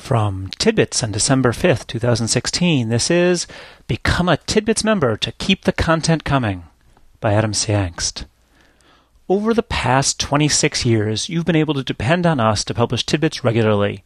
From Tidbits on December 5th, 2016, this is Become a Tidbits Member to Keep the Content Coming by Adam C. Angst. Over the past 26 years, you've been able to depend on us to publish tidbits regularly,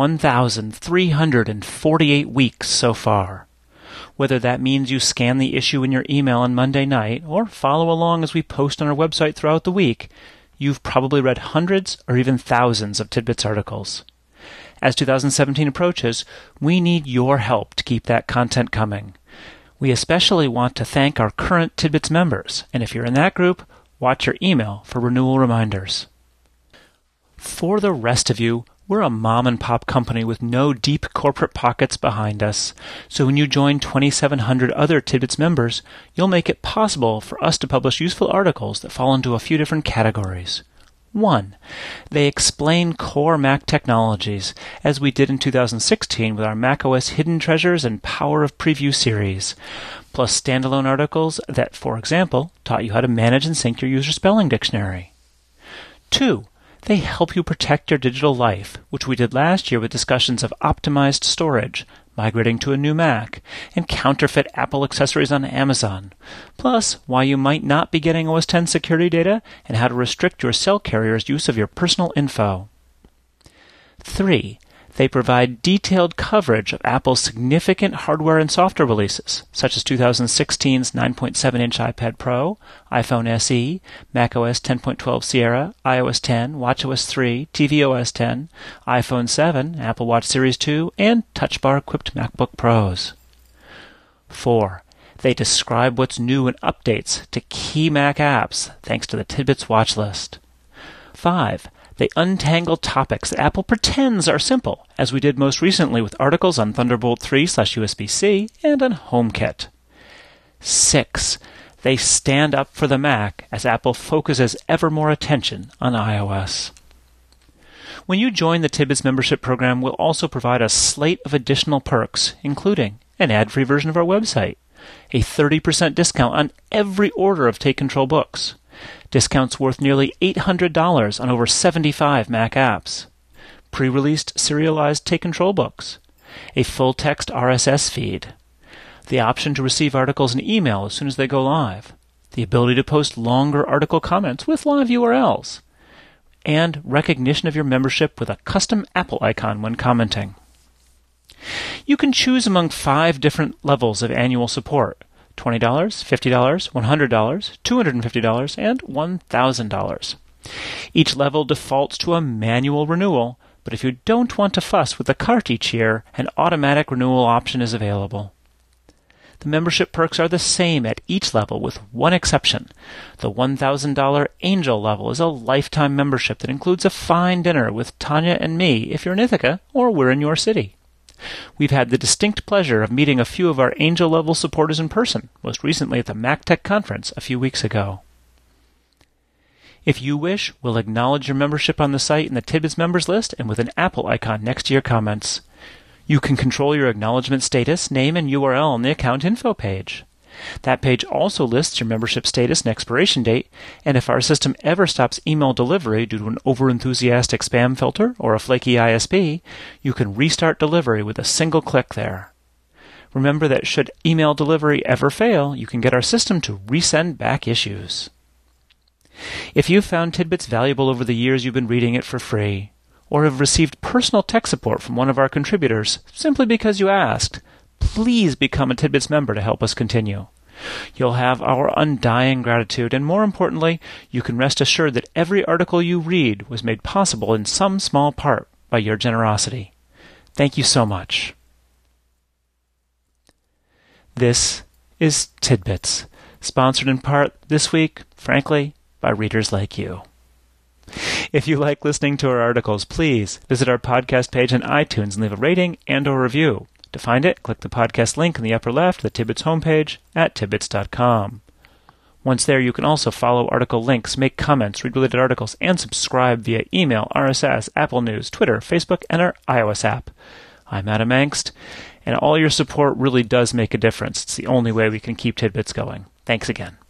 1,348 weeks so far. Whether that means you scan the issue in your email on Monday night or follow along as we post on our website throughout the week, you've probably read hundreds or even thousands of Tidbits articles. As 2017 approaches, we need your help to keep that content coming. We especially want to thank our current Tidbits members, and if you're in that group, watch your email for renewal reminders. For the rest of you, we're a mom-and-pop company with no deep corporate pockets behind us, so when you join 2,700 other Tidbits members, you'll make it possible for us to publish useful articles that fall into a few different categories. 1. They explain core Mac technologies, as we did in 2016 with our macOS Hidden Treasures and Power of Preview series, plus standalone articles that, for example, taught you how to manage and sync your user spelling dictionary. 2. They help you protect your digital life, which we did last year with discussions of optimized storage, migrating to a new Mac, and counterfeit Apple accessories on Amazon, plus why you might not be getting OS X security data and how to restrict your cell carrier's use of your personal info. 3. They provide detailed coverage of Apple's significant hardware and software releases, such as 2016's 9.7-inch iPad Pro, iPhone SE, macOS 10.12 Sierra, iOS 10, watchOS 3, tvOS 10, iPhone 7, Apple Watch Series 2, and Touch Bar-equipped MacBook Pros. 4. They describe what's new and updates to key Mac apps, thanks to the Tidbits watch list. 5. They untangle topics that Apple pretends are simple, as we did most recently with articles on Thunderbolt 3/USB-C and on HomeKit. 6. They stand up for the Mac as Apple focuses ever more attention on iOS. When you join the Tidbits membership program, we'll also provide a slate of additional perks, including an ad-free version of our website, a 30% discount on every order of Take Control books, discounts worth nearly $800 on over 75 Mac apps, pre-released serialized Take Control books, a full-text RSS feed, the option to receive articles in email as soon as they go live, the ability to post longer article comments with live URLs, and recognition of your membership with a custom Apple icon when commenting. You can choose among 5 different levels of annual support: $20, $50, $100, $250, and $1,000. Each level defaults to a manual renewal, but if you don't want to fuss with the cart each year, an automatic renewal option is available. The membership perks are the same at each level with one exception. The $1,000 Angel level is a lifetime membership that includes a fine dinner with Tanya and me if you're in Ithaca or we're in your city. We've had the distinct pleasure of meeting a few of our Angel-level supporters in person, most recently at the MacTech conference a few weeks ago. If you wish, we'll acknowledge your membership on the site in the Tidbits members list and with an Apple icon next to your comments. You can control your acknowledgement status, name, and URL on the account info page. That page also lists your membership status and expiration date, and if our system ever stops email delivery due to an overenthusiastic spam filter or a flaky ISP, you can restart delivery with a single click there. Remember that should email delivery ever fail, you can get our system to resend back issues. If you've found Tidbits valuable over the years you've been reading it for free, or have received personal tech support from one of our contributors simply because you asked, please become a Tidbits member to help us continue. You'll have our undying gratitude, and more importantly, you can rest assured that every article you read was made possible in some small part by your generosity. Thank you so much. This is Tidbits, sponsored in part this week, frankly, by readers like you. If you like listening to our articles, please visit our podcast page on iTunes and leave a rating and/or review. To find it, click the podcast link in the upper left of the Tidbits homepage at tidbits.com. Once there, you can also follow article links, make comments, read related articles, and subscribe via email, RSS, Apple News, Twitter, Facebook, and our iOS app. I'm Adam Angst, and all your support really does make a difference. It's the only way we can keep Tidbits going. Thanks again.